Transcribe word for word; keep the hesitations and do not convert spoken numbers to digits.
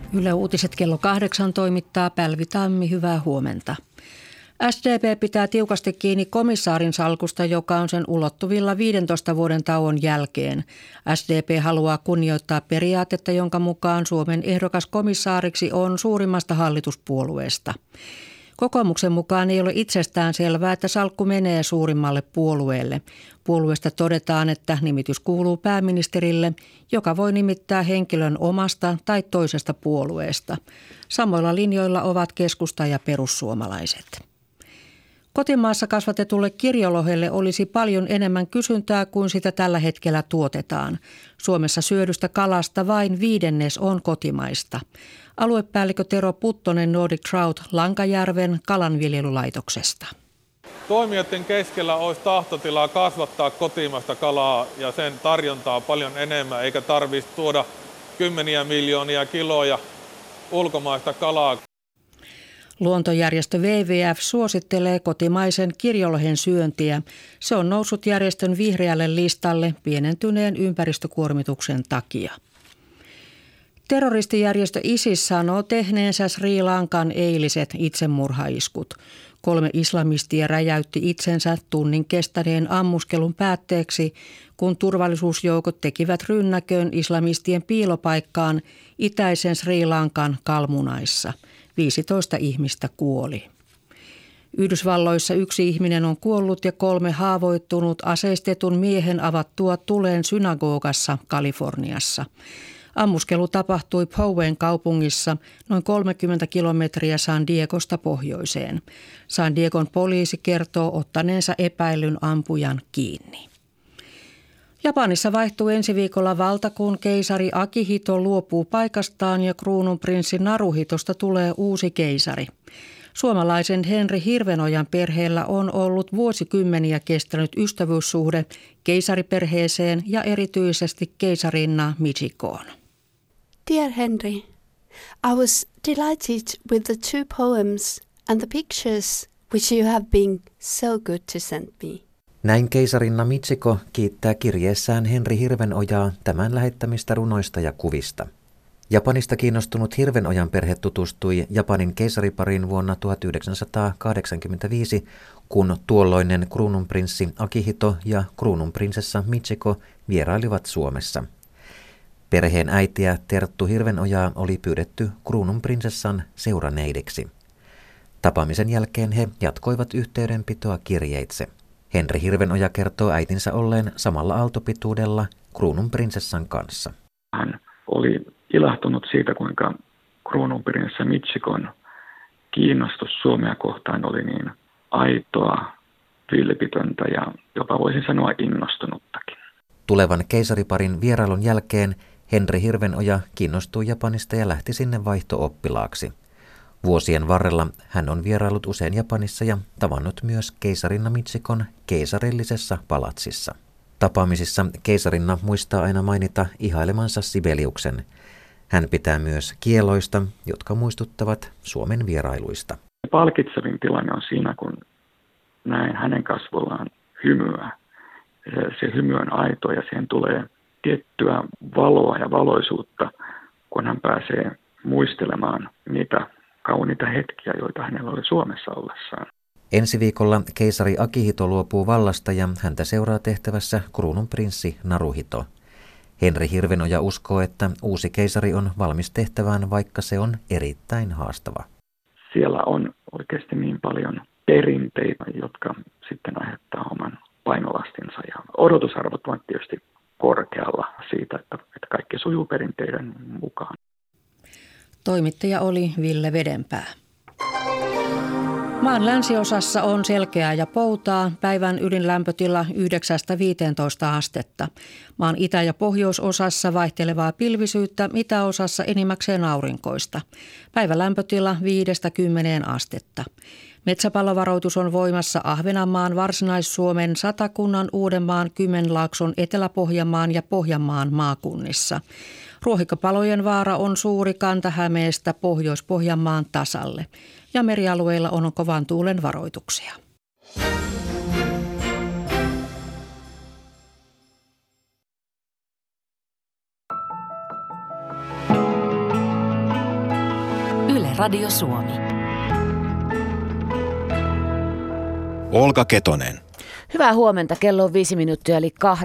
Yle Uutiset kello kahdeksan toimittaa Pälvi Tammi, hyvää huomenta. S D P pitää tiukasti kiinni komissaarin salkusta, joka on sen ulottuvilla viidentoista vuoden tauon jälkeen. S D P haluaa kunnioittaa periaatetta, jonka mukaan Suomen ehdokas komissaariksi on suurimmasta hallituspuolueesta. Kokoomuksen mukaan ei ole itsestään selvää, että salkku menee suurimmalle puolueelle. Puolueesta todetaan, että nimitys kuuluu pääministerille, joka voi nimittää henkilön omasta tai toisesta puolueesta. Samoilla linjoilla ovat keskusta ja perussuomalaiset. Kotimaassa kasvatetulle kirjolohelle olisi paljon enemmän kysyntää kuin sitä tällä hetkellä tuotetaan. Suomessa syödystä kalasta vain viidennes on kotimaista. Aluepäällikkö Tero Puttonen Nordic Trout Lankajärven kalanviljelylaitoksesta. Toimijoiden keskellä olisi tahtotilaa kasvattaa kotimaista kalaa ja sen tarjontaa paljon enemmän, eikä tarvitsisi tuoda kymmeniä miljoonia kiloja ulkomaista kalaa. Luontojärjestö W W F suosittelee kotimaisen kirjolohen syöntiä. Se on noussut järjestön vihreälle listalle pienentyneen ympäristökuormituksen takia. Terroristijärjestö ISIS sanoo tehneensä Sri Lankan eiliset itsemurhaiskut. Kolme islamistia räjäytti itsensä tunnin kestäneen ammuskelun päätteeksi, kun turvallisuusjoukot tekivät rynnäkön islamistien piilopaikkaan itäisen Sri Lankan Kalmunaissa. viisitoista ihmistä kuoli. Yhdysvalloissa yksi ihminen on kuollut ja kolme haavoittunut aseistetun miehen avattua tuleen synagogassa Kaliforniassa. Ammuskelu tapahtui Poween kaupungissa noin kolmekymmentä kilometriä San Diegosta pohjoiseen. San Diegon poliisi kertoo ottaneensa epäillyn ampujan kiinni. Japanissa vaihtuu ensi viikolla valta, kun keisari Akihito luopuu paikastaan ja kruununprinssi Naruhitosta tulee uusi keisari. Suomalaisen Henri Hirvenojan perheellä on ollut vuosikymmeniä kestänyt ystävyyssuhde keisariperheeseen ja erityisesti keisarinna Michikoon. Dear Henry, I was delighted with the two poems and the pictures which you have been so good to send me. Näin keisarinna Michiko kiittää kirjeessään Henri Hirvenojaa tämän lähettämistä runoista ja kuvista. Japanista kiinnostunut Hirvenojan perhe tutustui Japanin keisaripariin vuonna tuhatyhdeksänsataakahdeksankymmentäviisi, kun tuolloinen kruununprinssi Akihito ja kruununprinsessa Michiko vierailivat Suomessa. Perheen äitiä Terttu Hirvenojaa oli pyydetty kruununprinsessan seuraneideksi. Tapaamisen jälkeen he jatkoivat yhteydenpitoa kirjeitse. Henri Hirvenoja kertoo äitinsä olleen samalla aaltopituudella kruununprinsessan kanssa. Hän oli ilahtunut siitä, kuinka kruununprinsessa Michikon kiinnostus Suomea kohtaan oli niin aitoa, vilpitöntä ja jopa voisin sanoa innostunuttakin. Tulevan keisariparin vierailun jälkeen Henri Hirvenoja kiinnostui Japanista ja lähti sinne vaihto-oppilaaksi. Vuosien varrella hän on vieraillut usein Japanissa ja tavannut myös keisarinna Michikon keisarillisessa palatsissa. Tapaamisissa keisarinna muistaa aina mainita ihailemansa Sibeliuksen. Hän pitää myös kieloista, jotka muistuttavat Suomen vierailuista. Palkitsevin tilanne on siinä, kun näin hänen kasvollaan hymyä. Se hymy on aito ja siihen tulee tiettyä valoa ja valoisuutta, kun hän pääsee muistelemaan niitä kauniita hetkiä, joita hänellä oli Suomessa ollessaan. Ensi viikolla keisari Akihito luopuu vallasta ja häntä seuraa tehtävässä kruununprinssi Naruhito. Henri Hirvenoja uskoo, että uusi keisari on valmis tehtävään, vaikka se on erittäin haastava. Siellä on oikeasti niin paljon perinteitä, jotka sitten aiheuttaa oman painolastinsa ja odotusarvot ovat tietysti korkealla siitä, että, että kaikki sujuu perinteiden mukaan. Toimittaja oli Ville Vedenpää. Maan länsiosassa on selkeää ja poutaa, päivän ydinlämpötila yhdeksästä viiteentoista astetta. Maan itä- ja pohjoisosassa vaihtelevaa pilvisyyttä, itäosassa enimmäkseen aurinkoista. Päivän lämpötila viidestä kymmeneen astetta. Metsäpalovaroitus on voimassa Ahvenanmaan, Varsinais-Suomen, Satakunnan, Uudenmaan, Kymenlaakson, Etelä-Pohjanmaan ja Pohjanmaan maakunnissa. Ruohikkopalojen vaara on suuri Kanta-Hämeestä Pohjois-Pohjanmaan tasalle ja merialueilla on kovan tuulen varoituksia. Radio Suomi. Olga Ketonen. Hyvää huomenta. Kello on viisi minuuttia eli kahdeksan.